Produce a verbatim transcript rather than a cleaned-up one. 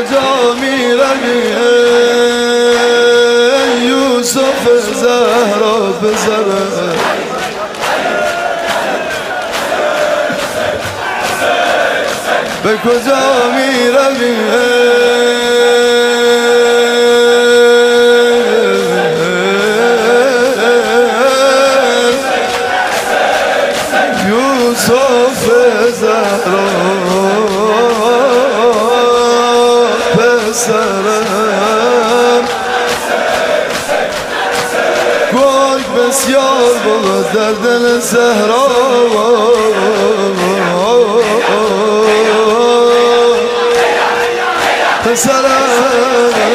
کجا میروی یوسف زهرا پسرم؟ به کجا میروی یوسف زهرا پسرم؟ گل بسیار بود در دل زهرا پسرم.